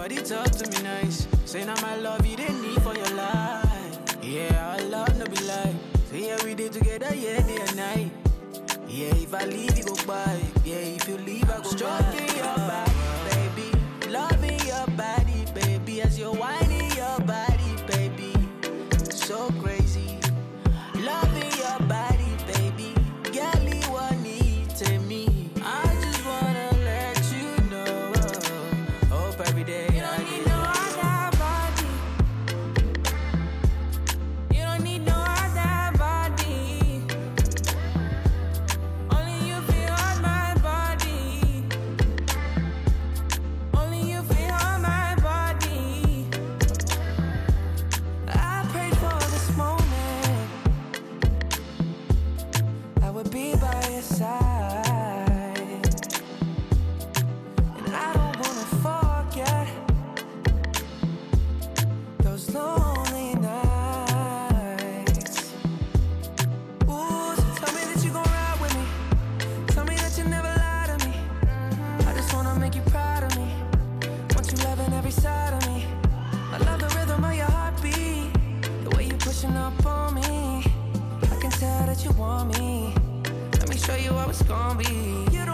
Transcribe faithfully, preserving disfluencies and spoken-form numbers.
Shorty talk to me nice. Say now my love you didn't need for your life. Yeah, our love no be like. Say yeah, we did together, yeah, day and night. Yeah, if I leave, you go by. Yeah, if you leave, I go stroking by. Your body, baby. Loving your body, baby. As you're whining your body, baby. So crazy. Loving your body, baby. Girl, you want need to me. I just wanna let you know. Hope every day you don't I need get no other body. You don't need no other body. Only you feel on my body. Only you feel on my body. I prayed for this moment. I would be by your side. And I don't wanna forget those lonely nights. Ooh, so tell me that you gon' ride with me. Tell me that you never lie to me. I just wanna make you proud of me. Want you loving every side of me. I love the rhythm of your heartbeat. The way you pushing up on me. I can tell that you want me. Let me show you how it's gon' be. You